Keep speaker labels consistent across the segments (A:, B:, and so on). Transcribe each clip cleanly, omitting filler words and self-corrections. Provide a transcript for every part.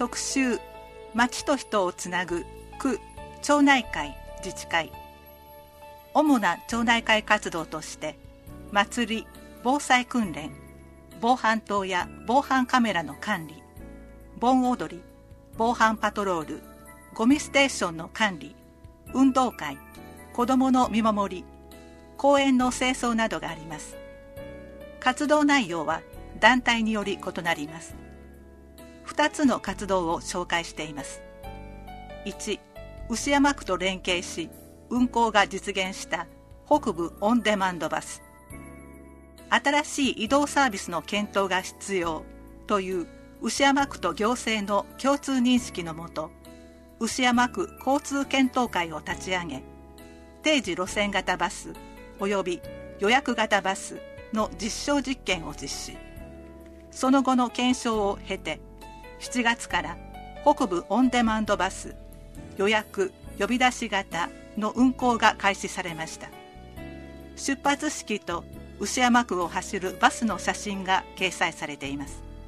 A: 特集、町と人をつなぐ区町内会自治会。主な町内会活動として、祭り、防災訓練、防犯灯や防犯カメラの管理、盆踊り、防犯パトロール、ゴミステーションの管理、運動会、子どもの見守り、公園の清掃などがあります。活動内容は団体により異なります。2つの活動を紹介しています。1、牛山区と連携し運行が実現した北部オンデマンドバス。新しい移動サービスの検討が必要という牛山区と行政の共通認識のもと、牛山区交通検討会を立ち上げ、定時路線型バスおよび予約型バスの実証実験を実施。その後の検証を経て、7月から北部オンデマンドバス予約呼び出し型の運行が開始されました。出発式と牛山区を走るバスの写真が掲載されています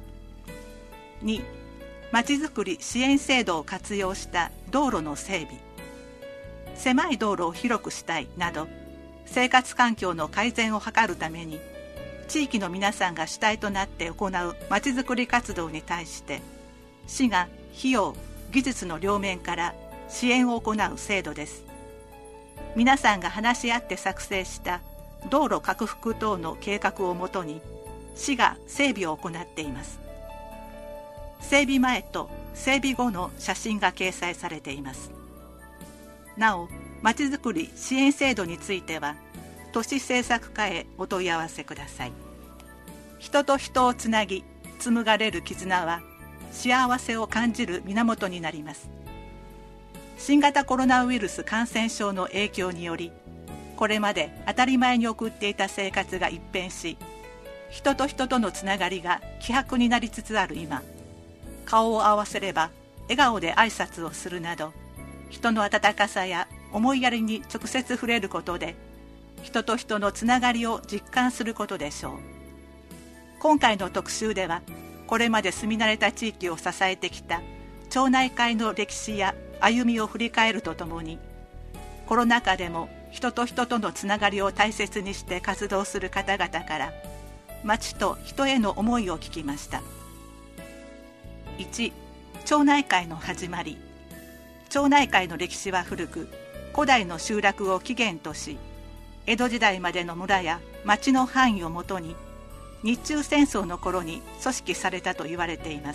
A: 。2、まちづくり支援制度を活用した道路の整備。狭い道路を広くしたいなど、生活環境の改善を図るために、地域の皆さんが主体となって行うまちづくり活動に対して、市が費用・技術の両面から支援を行う制度です。皆さんが話し合って作成した道路拡幅等の計画をもとに、市が整備を行っています。整備前と整備後の写真が掲載されています。なお、まちづくり支援制度については、都市政策課へお問い合わせください。人と人をつなぎ、紡がれる絆は、幸せを感じる源になります。新型コロナウイルス感染症の影響により、これまで当たり前に送っていた生活が一変し、人と人とのつながりが希薄になりつつある今、顔を合わせれば笑顔で挨拶をするなど、人の温かさや思いやりに直接触れることで、人と人のつながりを実感することでしょう。今回の特集では、これまで住み慣れた地域を支えてきた町内会の歴史や歩みを振り返るとともに、コロナ禍でも人と人とのつながりを大切にして活動する方々から町と人への思いを聞きました。1、町内会の始まり。町内会の歴史は古く、古代の集落を起源とし、江戸時代までの村や町の範囲をもとに、日中戦争の頃に組織されたと言われています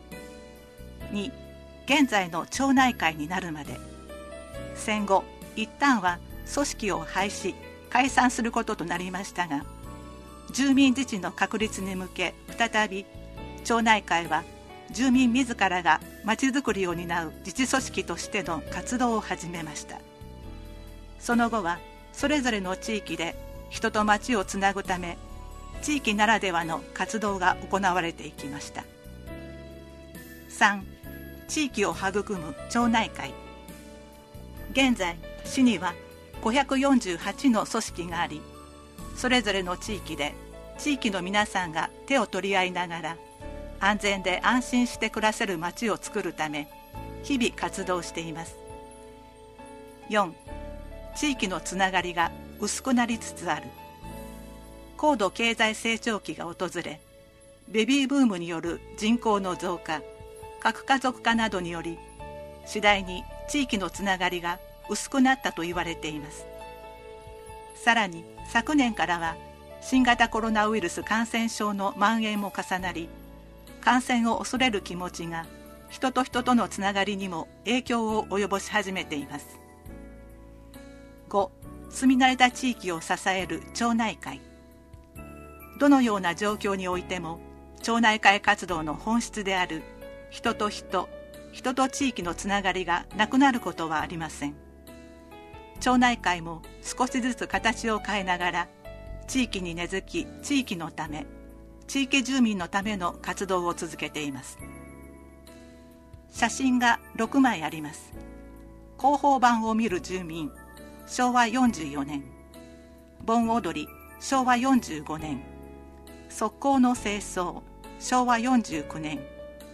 A: 。2、現在の町内会になるまで。戦後、一旦は組織を廃止、解散することとなりましたが、住民自治の確立に向け、再び町内会は住民自らがまちづくりを担う自治組織としての活動を始めました。その後はそれぞれの地域で人と町をつなぐため、地域ならではの活動が行われていきました。3、地域を育む町内会。現在、市には548の組織があり、それぞれの地域で地域の皆さんが手を取り合いながら、安全で安心して暮らせる町を作るため、日々活動しています。4、地域のつながりが薄くなりつつある。高度経済成長期が訪れ、ベビーブームによる人口の増加、核家族化などにより、次第に地域のつながりが薄くなったと言われています。さらに昨年からは新型コロナウイルス感染症の蔓延も重なり、感染を恐れる気持ちが人と人とのつながりにも影響を及ぼし始めています。5、住み慣れた地域を支える町内会。どのような状況においても、町内会活動の本質である人と人、人と地域のつながりがなくなることはありません。町内会も少しずつ形を変えながら、地域に根付き、地域のため、地域住民のための活動を続けています。写真が6枚あります。広報版を見る住民、昭和44年。盆踊り、昭和45年。側溝の清掃、昭和49年。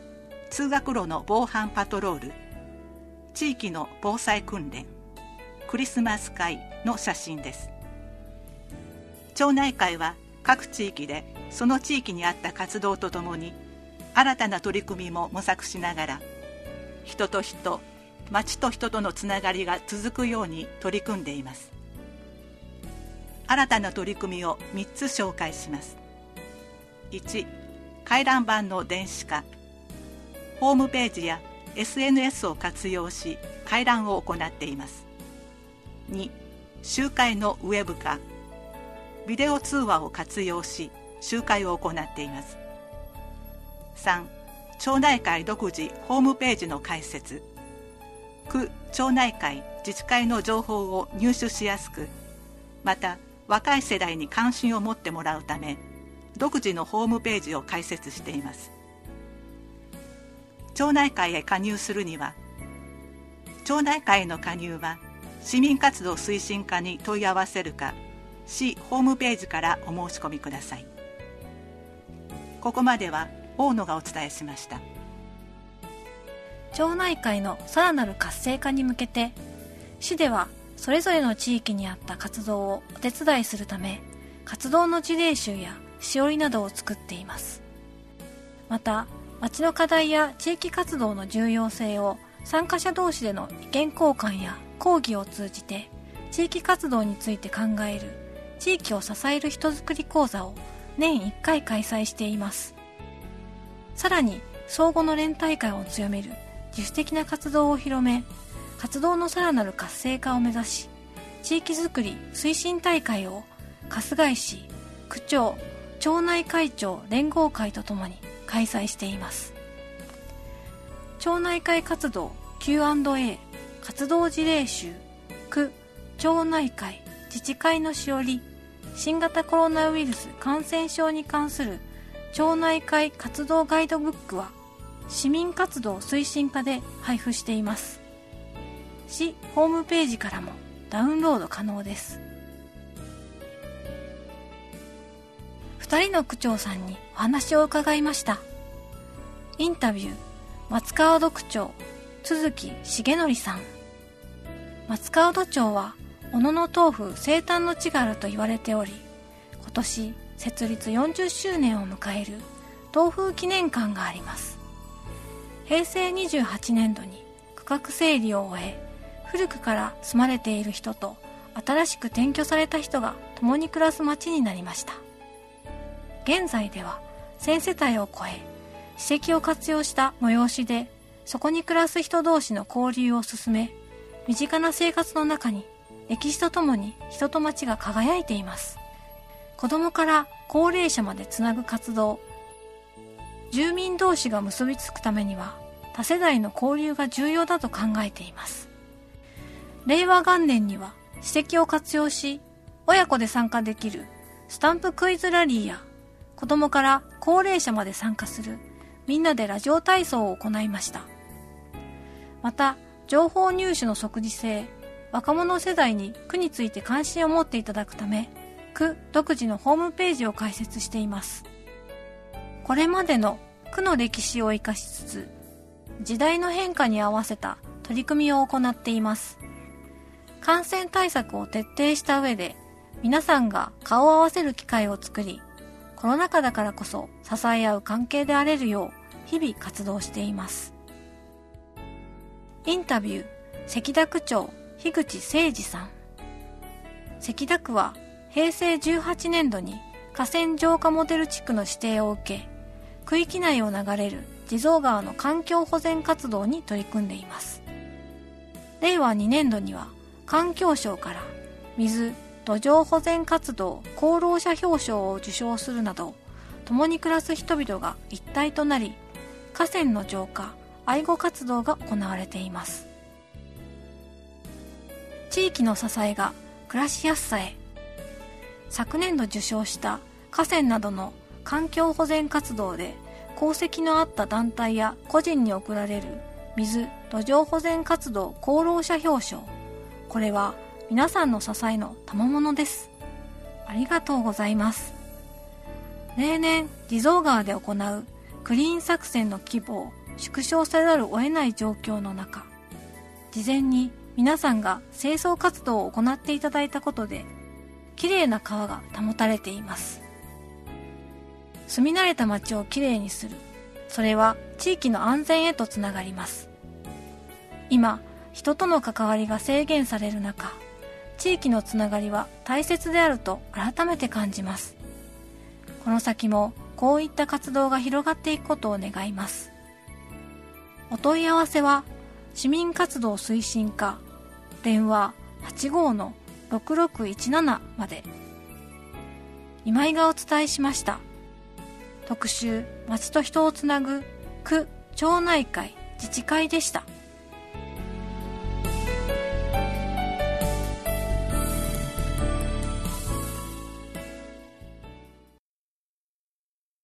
A: 通学路の防犯パトロール、地域の防災訓練、クリスマス会の写真です。町内会は各地域でその地域に合った活動とともに新たな取り組みも模索しながら、人と人、町と人とのつながりが続くように取り組んでいます。新たな取り組みを3つ紹介します。1、回覧板の電子化。ホームページや SNS を活用し回覧を行っています。2、集会のウェブ化。ビデオ通話を活用し集会を行っています。3、町内会独自ホームページの開設。区、町内会、自治会の情報を入手しやすく、また若い世代に関心を持ってもらうため、独自のホームページを開設しています。町内会へ加入するには、町内会への加入は市民活動推進課に問い合わせるか、市ホームページからお申し込みください。ここまでは大野がお伝えしました。
B: 町内会のさらなる活性化に向けて、市ではそれぞれの地域に合った活動をお手伝いするため、活動の事例集やしおりなどを作っています。また、町の課題や地域活動の重要性を参加者同士での意見交換や講義を通じて地域活動について考える地域を支える人づくり講座を年1回開催しています。さらに相互の連帯感を強める自主的な活動を広め、活動のさらなる活性化を目指し、地域づくり推進大会を春日井市、区長、町内会長連合会とともに開催しています。町内会活動 Q&A 活動事例集、区、町内会、自治会のしおり、新型コロナウイルス感染症に関する町内会活動ガイドブックは市民活動推進課で配布しています。市ホームページからもダウンロード可能です。2人の区長さんにお話を伺いました。インタビュー、松川戸区長、都築重則さん。松川戸町は小野の豆腐生誕の地があると言われており、今年設立40周年を迎える豆腐記念館があります。平成28年度に区画整理を終え、古くから住まれている人と新しく転居された人が共に暮らす町になりました。現在では1000世帯を超え、史跡を活用した催しでそこに暮らす人同士の交流を進め、身近な生活の中に歴史とともに人と町が輝いています。子供から高齢者までつなぐ活動。住民同士が結びつくためには多世代の交流が重要だと考えています。令和元年には史跡を活用し、親子で参加できるスタンプクイズラリーや、子供から高齢者まで参加するみんなでラジオ体操を行いました。また、情報入手の即時性、若者世代に区について関心を持っていただくため、区独自のホームページを開設しています。これまでの区の歴史を生かしつつ、時代の変化に合わせた取り組みを行っています。感染対策を徹底した上で、皆さんが顔を合わせる機会を作り、コロナ禍だからこそ支え合う関係であれるよう日々活動しています。インタビュー、関田区長樋口誠二さん。関田区は平成18年度に河川浄化モデル地区の指定を受け、区域内を流れる地蔵川の環境保全活動に取り組んでいます。令和2年度には環境省から水・土壌保全活動功労者表彰を受賞するなど、共に暮らす人々が一体となり、河川の浄化・愛護活動が行われています。地域の支えが暮らしやすさへ。昨年度受賞した河川などの環境保全活動で功績のあった団体や個人に贈られる水・土壌保全活動功労者表彰。これは皆さんの支えの賜物です。ありがとうございます。例年地蔵川で行うクリーン作戦の規模を縮小せざるを得ない状況の中、事前に皆さんが清掃活動を行っていただいたことで、きれいな川が保たれています。住み慣れた町をきれいにする、それは地域の安全へとつながります。今、人との関わりが制限される中、地域のつながりは大切であると改めて感じます。この先もこういった活動が広がっていくことを願います。お問い合わせは市民活動推進課電話 85-6617 まで。今井がお伝えしました。特集、町と人をつなぐ区町内会自治会でした。